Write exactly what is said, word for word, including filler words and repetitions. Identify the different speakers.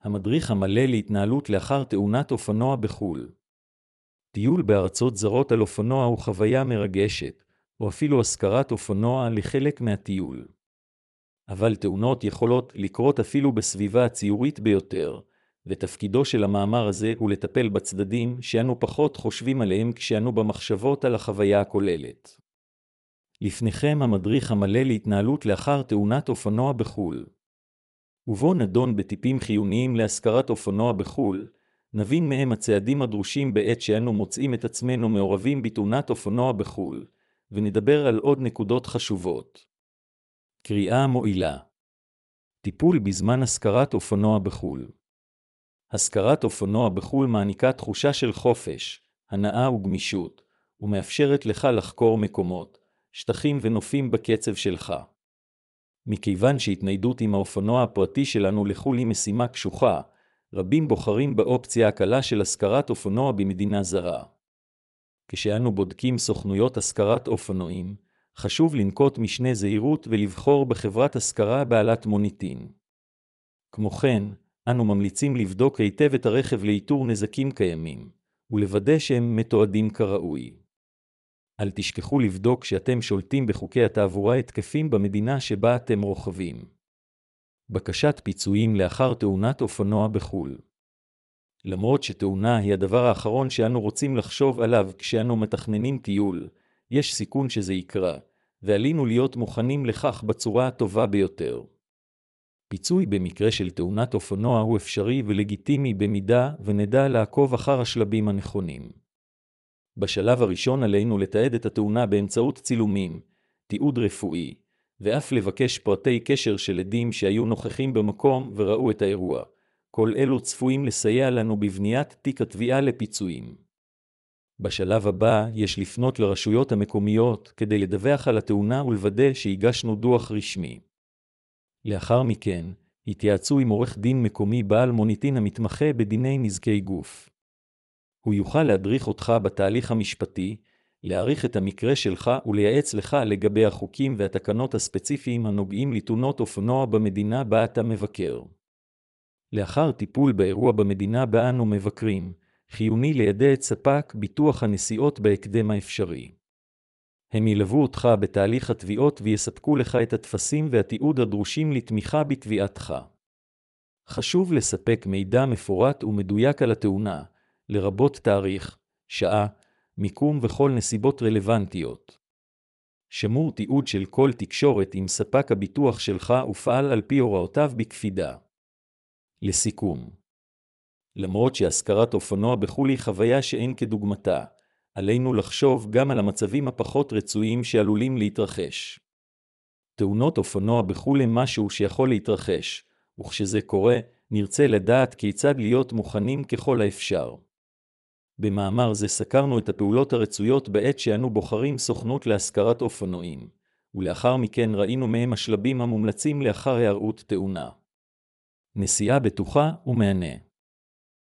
Speaker 1: המדריך המלא להתנהלות לאחר תאונת אופנוע בחו"ל. טיול בארצות זרות על אופנוע הוא חוויה מרגשת, או אפילו השכרת אופנוע לחלק מהטיול. אבל תאונות יכולות לקרות אפילו בסביבה הציורית ביותר, ותפקידו של המאמר הזה הוא לטפל בצדדים שאנו פחות חושבים עליהם כשאנו במחשבות על החוויה הכוללת. לפניכם המדריך המלא להתנהלות לאחר תאונת אופנוע בחו"ל. ובו נדון בטיפים חיוניים להשכרת אופנוע בחו"ל, נבין מהם הצעדים הדרושים בעת שאנו מוצאים את עצמנו מעורבים בתאונת אופנוע בחו"ל, ונדבר על עוד נקודות חשובות. קריאה מועילה. טיפול בזמן השכרת אופנוע בחו"ל. השכרת אופנוע בחו"ל מעניקה תחושה של חופש, הנאה וגמישות, ומאפשרת לך לחקור מקומות, שטחים ונופים בקצב שלך. מכיוון שהתניידות עם האופנוע הפרטי שלנו לחו"ל היא משימה קשוחה, רבים בוחרים באופציה הקלה של השכרת אופנוע במדינה זרה. כשאנו בודקים סוכנויות השכרת אופנועים, חשוב לנקוט משנה זהירות ולבחור בחברת השכרה בעלת מוניטין. כמו כן, אנו ממליצים לבדוק היטב את הרכב לאיתור נזקים קיימים, ולוודא שהם מתועדים כראוי. אל תשכחו לבדוק שאתם שולטים בחוקי התעבורה התקפים במדינה שבה אתם רוכבים. בקשת פיצויים לאחר תאונת אופנוע בחו"ל. למרות שתאונה היא הדבר האחרון שאנו רוצים לחשוב עליו כשאנו מתכננים טיול, יש סיכון שזה יקרה, ועלינו להיות מוכנים לכך בצורה הטובה ביותר. פיצוי במקרה של תאונת אופנוע הוא אפשרי ולגיטימי במידה ונדע לעקוב אחר השלבים הנכונים. בשלב הראשון עלינו לתעד את התאונה באמצעות צילומים, תיעוד רפואי, ואף לבקש פרטי קשר של עדים שהיו נוכחים במקום וראו את האירוע. כל אלו צפויים לסייע לנו בבניית תיק התביעה לפיצויים. בשלב הבא יש לפנות לרשויות המקומיות כדי לדווח על התאונה ולוודא שהגשנו דוח רשמי. לאחר מכן, התייעצו עם עורך דין מקומי בעל מוניטין המתמחה בדיני נזקי גוף. הוא יוכל להדריך אותך בתהליך המשפטי, להעריך את המקרה שלך ולייעץ לך לגבי החוקים והתקנות הספציפיים הנוגעים לתאונות אופנוע במדינה בה אתה מבקר. לאחר טיפול באירוע במדינה בה אנו מבקרים, חיוני לידע את ספק ביטוח הנסיעות בהקדם האפשרי. הם ילוו אותך בתהליך התביעות ויספקו לך את הטפסים והתיעוד הדרושים לתמיכה בתביעתך. חשוב לספק מידע מפורט ומדויק על התאונה, לרבות תאריך, שעה, מיקום וכל נסיבות רלוונטיות. שמור תיעוד של כל תקשורת עם ספק הביטוח שלך ופעל על פי הוראותיו בקפידה. לסיכום, למרות שהשכרת אופנוע בחו"ל היא חוויה שאין כדוגמתה, עלינו לחשוב גם על המצבים הפחות רצויים שעלולים להתרחש. תאונות אופנוע בחו"ל הם משהו שיכול להתרחש, וכשזה קורה, נרצה לדעת כיצד להיות מוכנים ככל האפשר. במאמר זה סקרנו את הפעולות הרצויות בעת שאנו בוחרים סוכנות להשכרת אופנועים, ולאחר מכן ראינו מהם השלבים המומלצים לאחר היערות תאונה. נסיעה בטוחה ומהנה.